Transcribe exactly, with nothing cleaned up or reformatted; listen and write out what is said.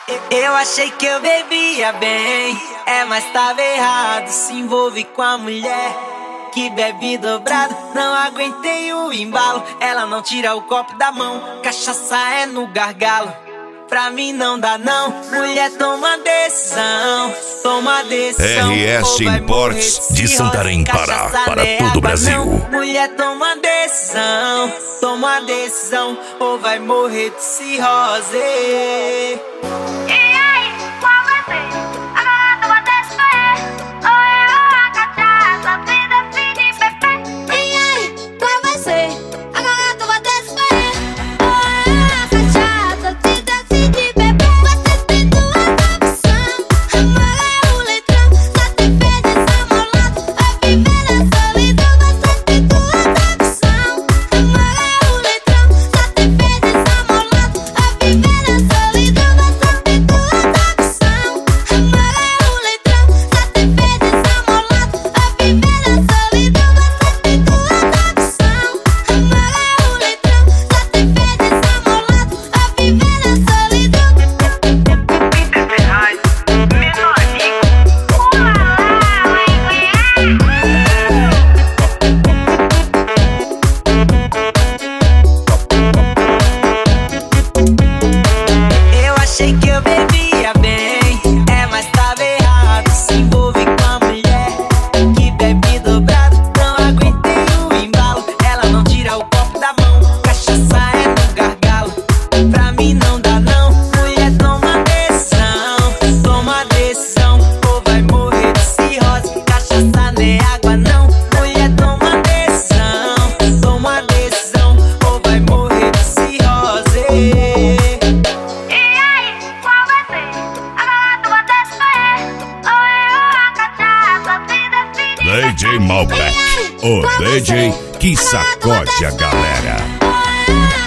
Eu achei que eu bebia bem, é, mas tava errado. Se envolve com a mulher que bebe dobrado. Não aguentei o embalo, ela não tira o copo da mão. Cachaça é no gargalo, pra mim não dá não. Mulher, toma decisão, toma decisão. R S Imports de Santarém, Pará, para todo o Brasil. Não. Mulher, toma decisão, toma decisão, ou vai morrer de cirrose. E aí, qual vai ser? Agora tu vai ter escolher, ou eu ou a cachaça, vida, filha e bebê. E aí, qual vai ser? Agora tu vai ter escolher, ou eu ou a cachaça, vida, filha e bebê. Você tem duas opções, amar o litrão, só te fez desamolado, vai viver na solidão. Você tem duas opções, amar o litrão, só te fez desamolado, vai viver na solidão. Você tem duas opções, amar o litrão, só te fez desamolado, vai viver na solidão. Você tem duas opções, amar o litrão, só te fez desamolado, vai viver na solidão. Ferraz, menor amigo. Eu achei que eu bebia bem, é, mas tava errado. Se envolve com a mulher que bebe dobrado. Não aguentei o embalo, ela não tira o copo da mão. Cachaça é no gargalo, pra mim não dá não. Mulher, toma decisão, toma decisão, ou vai morrer de cirrose. Cachaça não é água não. Mulher, toma decisão, toma decisão, ou vai morrer de cirrose. E aí, qual vai ser? Agora tu vai ter escolher, ou eu ou a cachaça, vida, filha e D J Malbec, o D J que sacode a galera. bebê.